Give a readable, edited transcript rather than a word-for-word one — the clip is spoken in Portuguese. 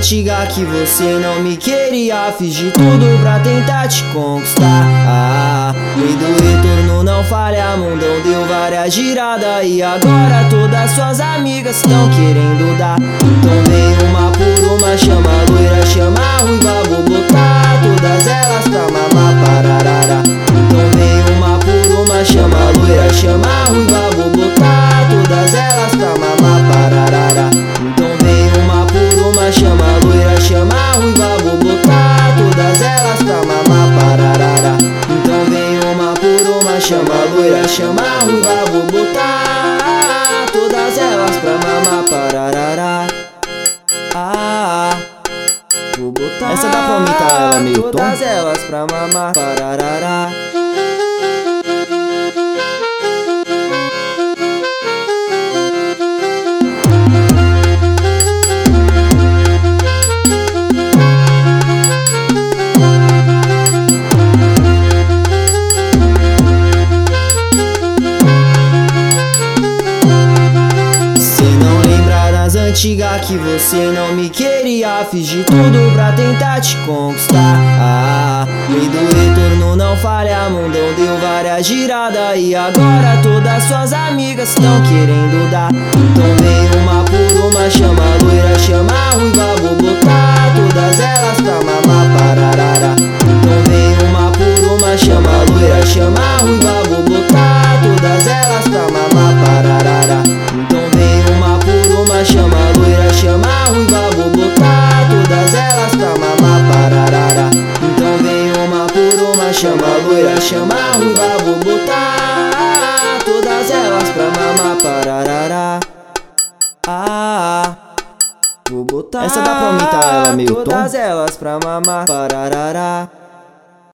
antigas que você não me queria. Fiz de tudo pra tentar te conquistar. Lei do retorno não falha, mundão deu várias giradas. E agora todas suas amigas tão querendo dar. Então vem uma por uma, chama a loira, chama a ruiva, vou botar todas elas pra mamar, pararara. Então vem uma por uma, chama a loira, chama a ruiva, vou botar todas elas pra mamar, pararara. Então vem uma por uma, chama a loira, chama a ruiva, vou botar todas elas pra mamar, pararara. Então vem uma por uma, chama a loira, chama a ruiva, vou botar todas elas pra mamar, pararara. Vou botar essa dá pra aumentar ela meio tom? todas elas pra mamar, pararara. Antiga que você não me queria. Fiz de tudo pra tentar te conquistar. Lei do retorno não falha, mundão deu várias giradas. E agora todas suas amigas tão querendo dar. Então vem uma por uma, chama a loira, chama a ruiva, vou botar todas elas pra mamar, pararara. Então vem uma por uma, chama a loira, chama a ruiva, vou botar todas elas pra mamar, pararara. Então vem uma por uma, chama a loira, chama a ruiva, vou botar todas elas pra mamar, pararara. Então vem uma por uma, chama a loira, chama a ruiva, vou botar todas elas pra mamar, pararara. Vou botar essa dá pra aumentar ela meio tom? todas elas pra mamar, pararara.